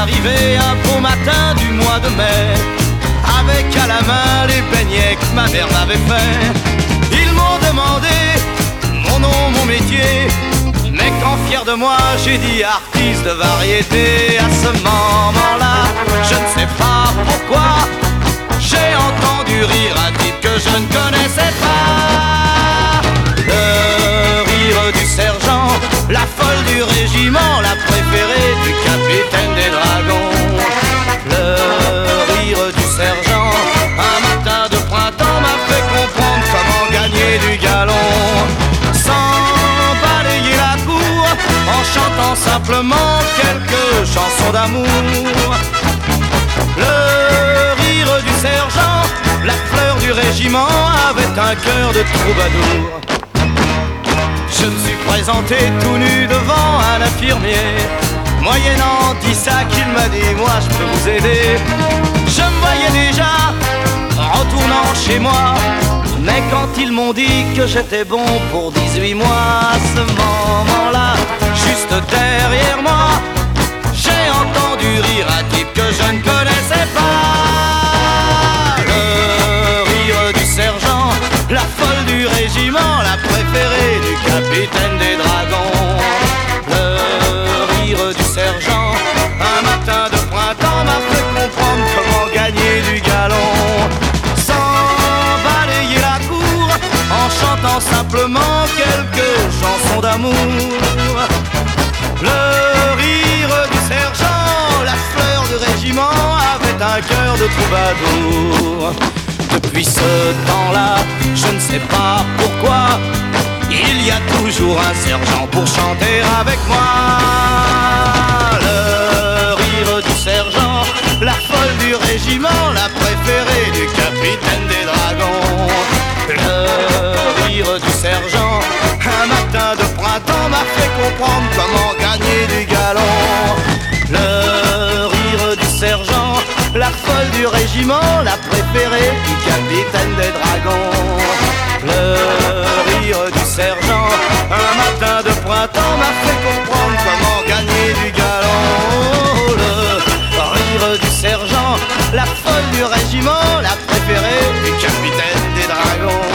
arrivé un beau matin du mois de mai, avec à la main les beignets que ma mère m'avait fait. Ils m'ont demandé mon nom, mon métier, mais quand fier de moi j'ai dit artiste de variété. À ce moment-là, je ne sais pas pourquoi, j'ai entendu rire un type que je ne connaissais pas. Le rire du sergent, la folle du régiment, la préférée du capitaine des dragons. Le rire du sergent, un matin de printemps, m'a fait comprendre comment gagner du galon. Sans balayer la cour, en chantant simplement quelques chansons d'amour. Le rire du sergent, la fleur du régiment, avait un cœur de troubadour. Je me suis présenté tout nu devant un infirmier, moyennant 10 sacs, il m'a dit moi je peux vous aider. Je me voyais déjà retournant chez moi, mais quand ils m'ont dit que j'étais bon pour 18 mois, à ce moment-là, juste derrière moi, j'ai entendu rire un type que je ne connaissais pas. Le rire du sergent, la folle du régiment, la préférée du capitaine des dragons. Le rire du sergent, un matin de printemps, m'a fait comprendre comment gagner du galon. Sans balayer la cour, en chantant simplement quelques chansons d'amour. Le rire du sergent, la fleur du régiment, avait un cœur de troubadour. Depuis ce temps-là, je ne sais pas pourquoi, il y a toujours un sergent pour chanter avec moi. Le rire du sergent, la folle du régiment, la préférée du capitaine des dragons. Le rire du sergent, un matin de printemps, m'a fait comprendre comment gagner du galon. Le rire du sergent, la folle du régiment, la préférée du capitaine des dragons. Le rire du sergent, un matin de printemps, m'a fait comprendre comment gagner du galon. Le rire du sergent, la folle du régiment, la préférée du capitaine des dragons.